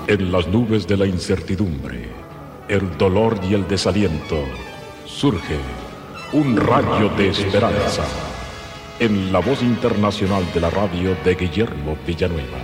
En las nubes de la incertidumbre, el dolor y el desaliento, surge un rayo de esperanza en la voz internacional de la radio de Guillermo Villanueva.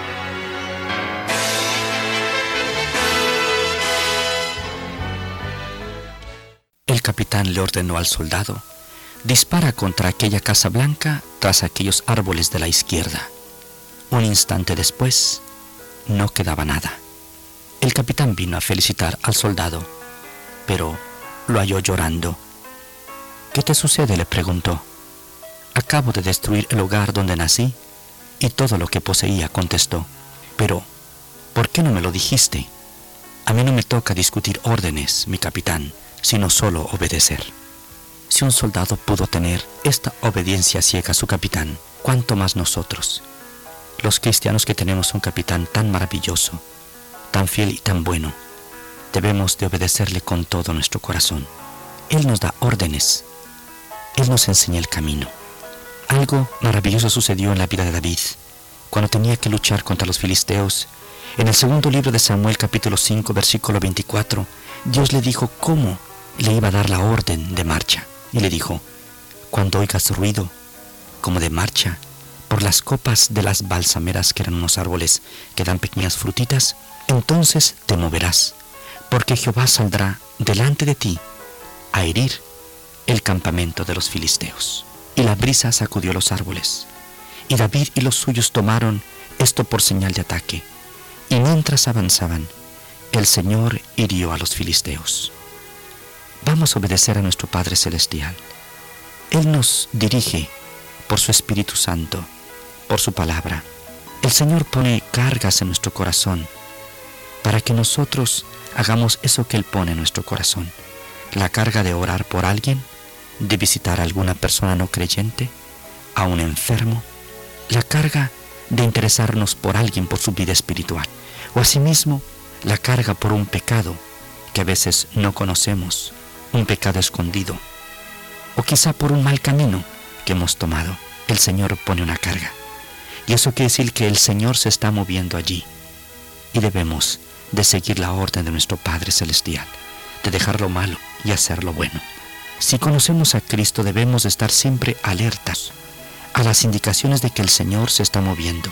El capitán le ordenó al soldado: dispara contra aquella casa blanca tras aquellos árboles de la izquierda. Un instante después, no quedaba nada. El capitán vino a felicitar al soldado, pero lo halló llorando. «¿Qué te sucede?», le preguntó. «Acabo de destruir el hogar donde nací y todo lo que poseía», contestó. «Pero, ¿por qué no me lo dijiste? A mí no me toca discutir órdenes, mi capitán, sino solo obedecer». Si un soldado pudo tener esta obediencia ciega a su capitán, ¿cuánto más nosotros? Los cristianos que tenemos un capitán tan maravilloso, tan fiel y tan bueno, debemos de obedecerle con todo nuestro corazón. Él nos da órdenes, Él nos enseña el camino. Algo maravilloso sucedió en la vida de David, cuando tenía que luchar contra los filisteos. En el segundo libro de Samuel, capítulo 5, versículo 24, Dios le dijo cómo le iba a dar la orden de marcha. Y le dijo: cuando oigas ruido como de marcha por las copas de las balsameras, que eran unos árboles que dan pequeñas frutitas, entonces te moverás, porque Jehová saldrá delante de ti a herir el campamento de los filisteos. Y la brisa sacudió los árboles, y David y los suyos tomaron esto por señal de ataque. Y mientras avanzaban, el Señor hirió a los filisteos. Vamos a obedecer a nuestro Padre Celestial. Él nos dirige por su Espíritu Santo, por su palabra. El Señor pone cargas en nuestro corazón para que nosotros hagamos eso que Él pone en nuestro corazón. La carga de orar por alguien, de visitar a alguna persona no creyente, a un enfermo. La carga de interesarnos por alguien, por su vida espiritual. O asimismo, la carga por un pecado que a veces no conocemos, un pecado escondido. O quizá por un mal camino que hemos tomado. El Señor pone una carga. Y eso quiere decir que el Señor se está moviendo allí. Y debemos de seguir la orden de nuestro Padre Celestial, de dejar lo malo y hacer lo bueno. Si conocemos a Cristo, debemos de estar siempre alertas a las indicaciones de que el Señor se está moviendo.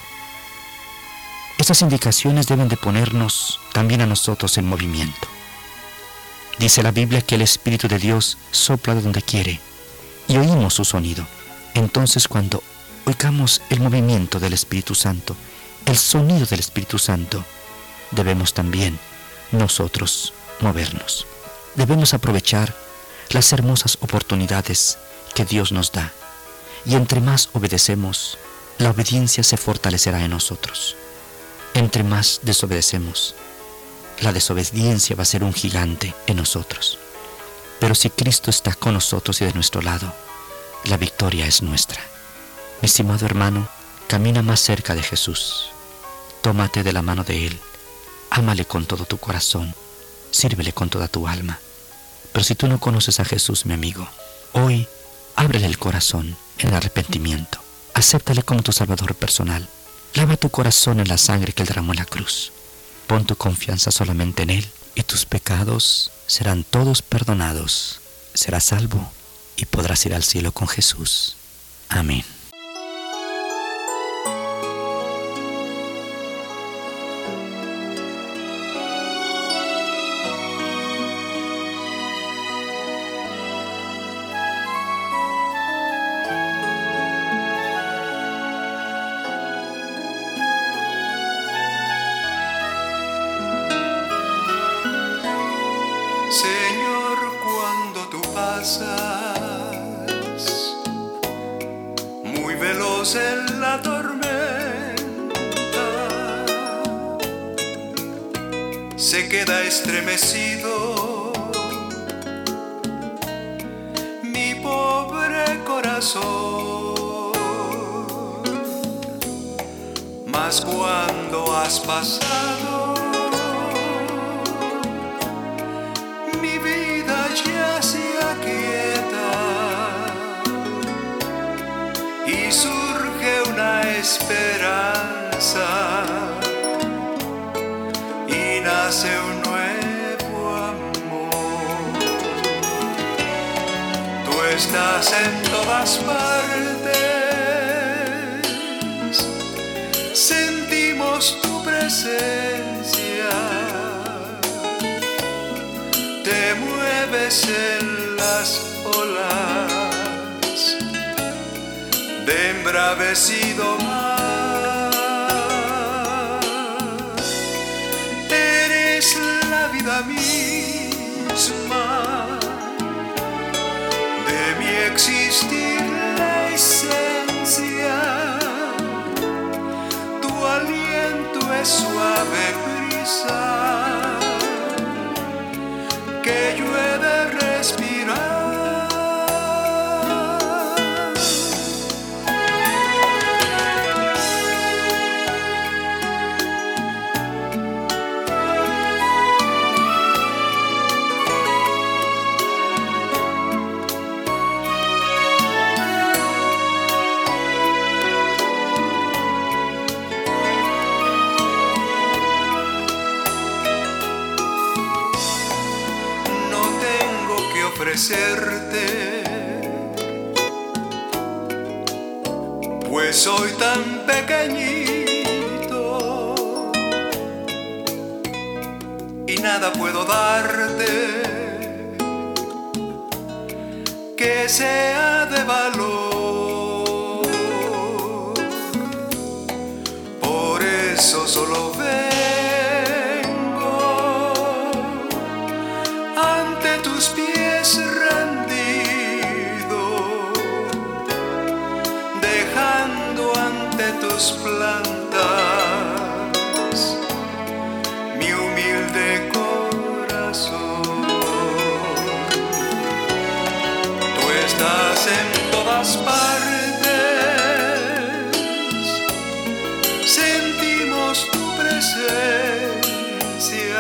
Estas indicaciones deben de ponernos también a nosotros en movimiento. Dice la Biblia que el Espíritu de Dios sopla de donde quiere y oímos su sonido. Entonces, cuando oigamos el movimiento del Espíritu Santo, el sonido del Espíritu Santo, debemos también nosotros movernos. Debemos aprovechar las hermosas oportunidades que Dios nos da. Y entre más obedecemos, la obediencia se fortalecerá en nosotros. Entre más desobedecemos, la desobediencia va a ser un gigante en nosotros. Pero si Cristo está con nosotros y de nuestro lado, la victoria es nuestra. Mi estimado hermano, camina más cerca de Jesús. Tómate de la mano de Él. Ámale con todo tu corazón. Sírvele con toda tu alma. Pero si tú no conoces a Jesús, mi amigo, hoy ábrele el corazón en arrepentimiento. Acéptale como tu Salvador personal. Lava tu corazón en la sangre que Él derramó en la cruz. Pon tu confianza solamente en Él y tus pecados serán todos perdonados. Serás salvo y podrás ir al cielo con Jesús. Amén. Señor, cuando tú pasas muy veloz en la tormenta, se queda estremecido mi pobre corazón. Mas cuando has pasado, mi vida ya se aquieta y surge una esperanza estás en todas partes, sentimos tu presencia, te mueves en las olas de embravecido mar, eres la vida misma de mi existir, la esencia, tu aliento es suave brisa que yo he de respirar. Ofrecerte, pues soy tan pequeñito y nada puedo darte que sea de valor. Por eso solo vengo ante tus pies rendido, dejando ante tus plantas mi humilde corazón. Tú estás en todas partes, sentimos tu presencia,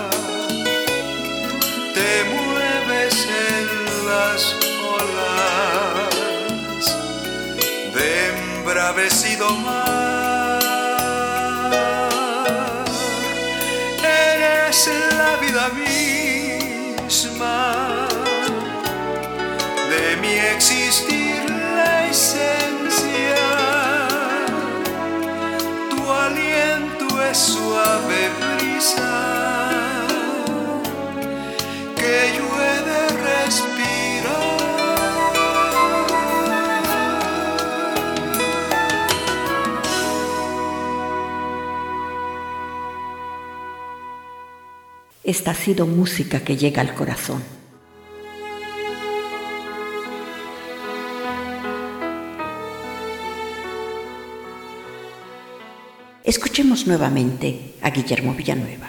te mueves en las olas de embravecido mar, eres la vida misma de mi existir, la esencia, tu aliento es suave brisa que yo he de respirar. Esta ha sido música que llega al corazón. Escuchemos nuevamente a Guillermo Villanueva.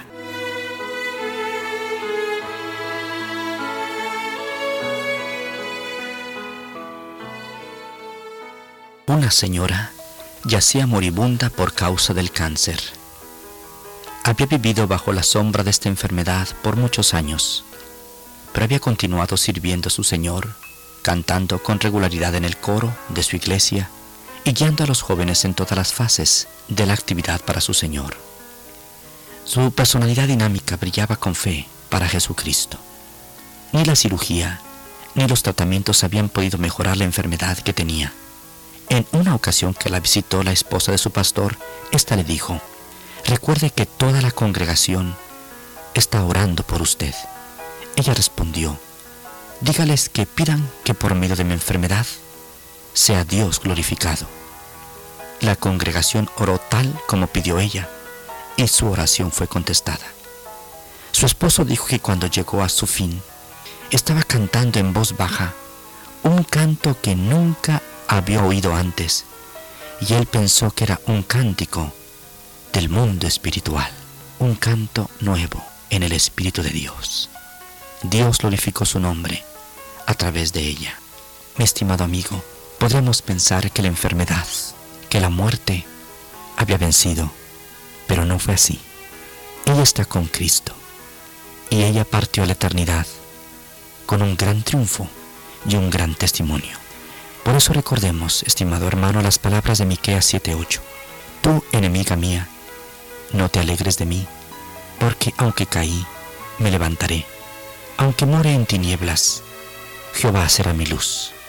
Una señora yacía moribunda por causa del cáncer. Había vivido bajo la sombra de esta enfermedad por muchos años, pero había continuado sirviendo a su Señor, cantando con regularidad en el coro de su iglesia y guiando a los jóvenes en todas las fases de la actividad para su Señor. Su personalidad dinámica brillaba con fe para Jesucristo. Ni la cirugía ni los tratamientos habían podido mejorar la enfermedad que tenía. En una ocasión que la visitó la esposa de su pastor, ésta le dijo: «Recuerde que toda la congregación está orando por usted». Ella respondió: «Dígales que pidan que por medio de mi enfermedad sea Dios glorificado». La congregación oró tal como pidió ella, y su oración fue contestada. Su esposo dijo que cuando llegó a su fin, estaba cantando en voz baja un canto que nunca había oído antes, y él pensó que era un cántico del mundo espiritual, un canto nuevo en el Espíritu de Dios. Dios glorificó su nombre a través de ella. Mi estimado amigo, podríamos pensar que la enfermedad, que la muerte había vencido, pero no fue así. Ella está con Cristo y ella partió a la eternidad con un gran triunfo y un gran testimonio. Por eso recordemos, estimado hermano, las palabras de Miqueas 7:8. Tú, enemiga mía, no te alegres de mí, porque aunque caí, me levantaré. Aunque more en tinieblas, Jehová será mi luz.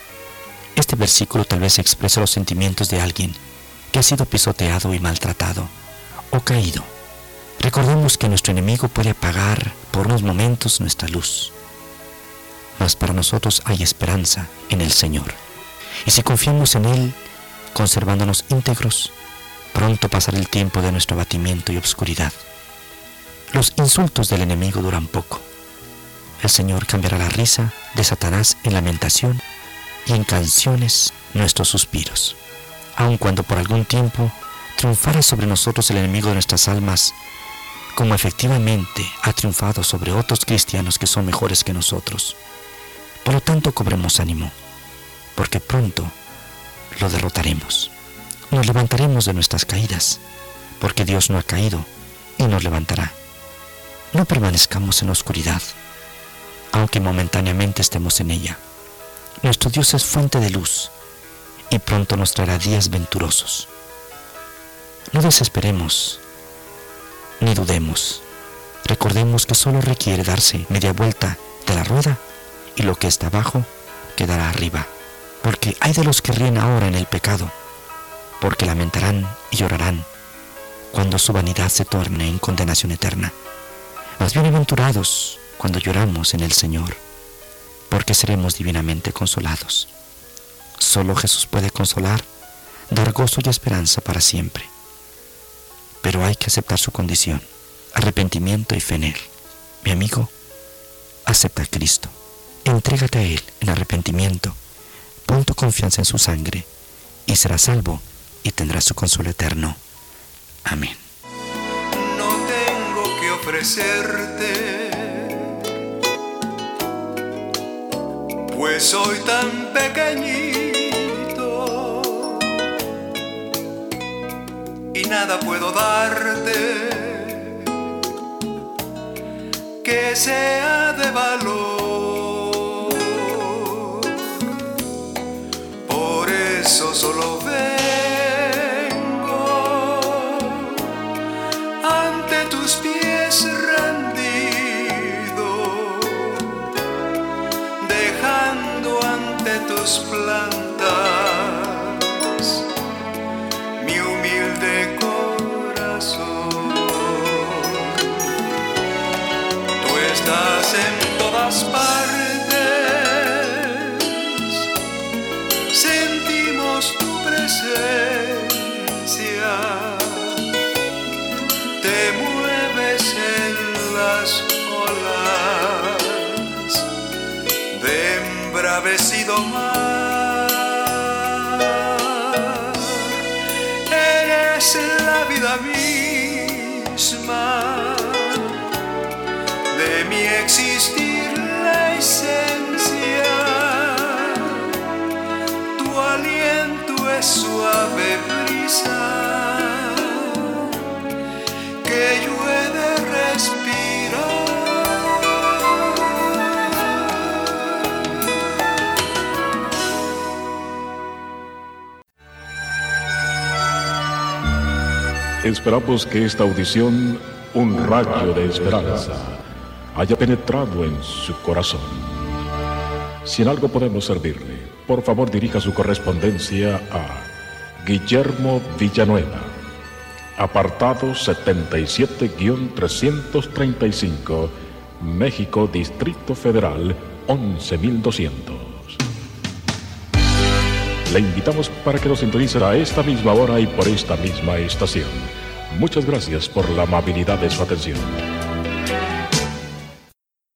Este versículo tal vez expresa los sentimientos de alguien que ha sido pisoteado y maltratado o caído. Recordemos que nuestro enemigo puede apagar por unos momentos nuestra luz, mas para nosotros hay esperanza en el Señor. Y si confiamos en Él, conservándonos íntegros, pronto pasará el tiempo de nuestro abatimiento y obscuridad. Los insultos del enemigo duran poco. El Señor cambiará la risa de Satanás en lamentación y en canciones nuestros suspiros. Aun cuando por algún tiempo triunfara sobre nosotros el enemigo de nuestras almas, como efectivamente ha triunfado sobre otros cristianos que son mejores que nosotros. Por lo tanto, cobremos ánimo, porque pronto lo derrotaremos. Nos levantaremos de nuestras caídas, porque Dios no ha caído y nos levantará. No permanezcamos en la oscuridad, aunque momentáneamente estemos en ella. Nuestro Dios es fuente de luz y pronto nos traerá días venturosos. No desesperemos ni dudemos. Recordemos que solo requiere darse media vuelta de la rueda y lo que está abajo quedará arriba. Porque hay de los que ríen ahora en el pecado, porque lamentarán y llorarán cuando su vanidad se torne en condenación eterna. Mas bienaventurados cuando lloramos en el Señor, porque seremos divinamente consolados. Solo Jesús puede consolar, dar gozo y esperanza para siempre. Pero hay que aceptar su condición, arrepentimiento y fe en Él. Mi amigo, acepta a Cristo, entrégate a Él en arrepentimiento, pon tu confianza en su sangre y serás salvo y tendrás su consuelo eterno. Amén. No tengo que ofrecerte, pues soy tan pequeñito y nada puedo darte que sea de valor. Por eso solo vengo ante tus pies rendido, dejando ante tus plantas mi humilde corazón. Tú estás en todas partes, sentimos tu presencia, te mueves en las olas de embravecido mar. Eres la vida misma de mi existir, la esencia. Tu aliento es suave brisa que yo he de respirar. Esperamos que esta audición, un rayo de esperanza, haya penetrado en su corazón. Si en algo podemos servirle, por favor dirija su correspondencia a Guillermo Villanueva, apartado 77-335, México, Distrito Federal, 11.200. Le invitamos para que nos sintonice a esta misma hora y por esta misma estación. Muchas gracias por la amabilidad de su atención.